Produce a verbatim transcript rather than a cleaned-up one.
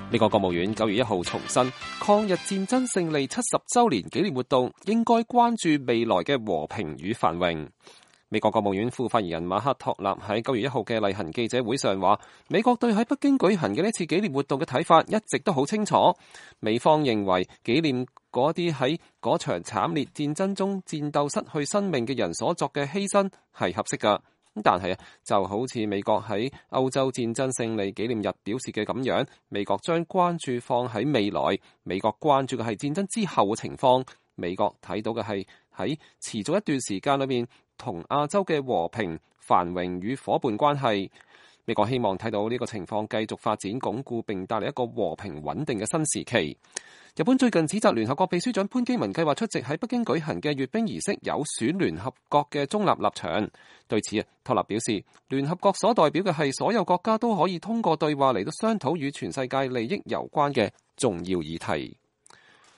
美國國務院九月一號重申，抗日戰爭勝利七十週年紀念活動應該關注未來嘅和平與繁榮。美國國務院副發言人馬克托納喺九月一號嘅例行記者會上話，美國對喺北京舉行嘅呢次紀念活動嘅睇法一直都好清楚。美方認為紀念嗰啲喺嗰場慘烈戰爭中戰鬥失去生命嘅人所作嘅犧牲係合適㗎。但係啊，就好似美國喺歐洲戰爭勝利紀念日表示嘅咁樣，美國將關注放喺未來，美國關注嘅係戰爭之後嘅情況，美國睇到嘅係喺持續一段時間裏面同亞洲嘅和平、繁榮與伙伴關係。美國希望睇到呢個情況繼續發展、鞏固並帶嚟一個和平穩定嘅新時期。日本最近指責聯合國秘書長潘基文計劃出席喺北京舉行嘅閱兵儀式有損聯合國嘅中立立場。對此啊，托納表示，聯合國所代表嘅係所有國家都可以通過對話嚟到商討與全世界利益有關嘅重要議題。